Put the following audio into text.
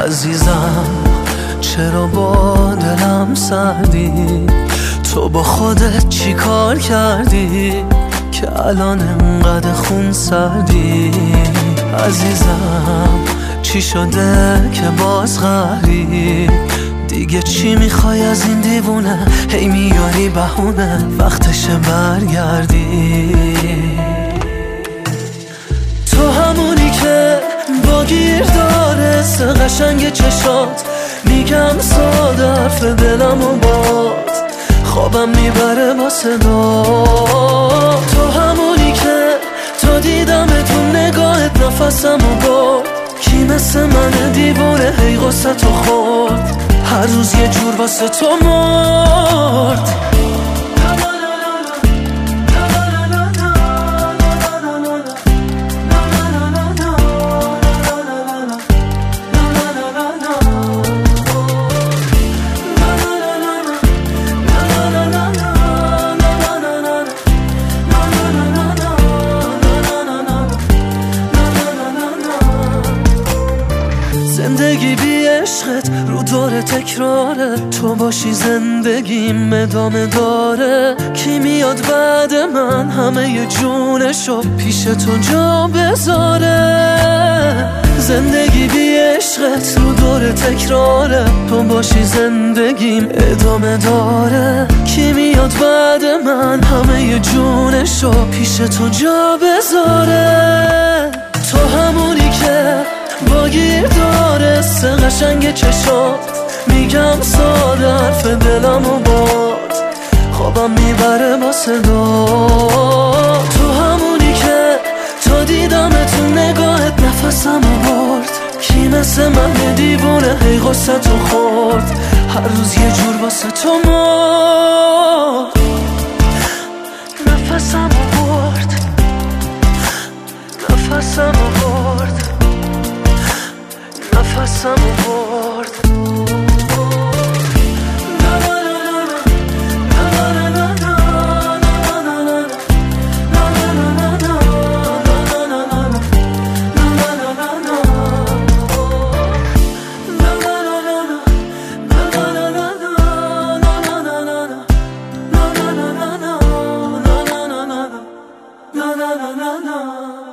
عزیزم چرا با دلم سردی؟ تو با خودت چی کار کردی که الان انقدر خون سردی؟ عزیزم چی شده که باز قهری؟ دیگه چی میخوای از این دیوونه؟ هی میاری بهونه وقتشه برگردی. تو همونی که با گیر داره قشنگ چشات، میگم ساده حرف دلم و باد خوابم میبره با صدا. تو همونی که تا دیدم تو نگاهت نفسم و برد. کی مثل من دیوونه هی غصه تو خورد، هر روز یه جور واسه تو مرد. زندگی بی عشقت رو داره تکراره، تو باشی زندگیم ادامه داره. کی میاد بعد من همه ی جونشو پیش تو جا بذاره؟ زندگی بی عشقت رو داره تکراره، تو باشی زندگیم ادامه داره. کی میاد بعد من همه ی جونشو پیش تو جا بذاره؟ تو همونی که با گیر داره قشنگ چشات، میگم ساده حرف دلم و باد خوابم میبره با صدا. تو همونی که تا دیدم تو نگاهت نفسم و برد. کی مثل من دیوونه هی غصه تو خورد، هر روز یه جور واسه تو مرد. نفسم و برد، نفسم و برد، نفسم و برد. No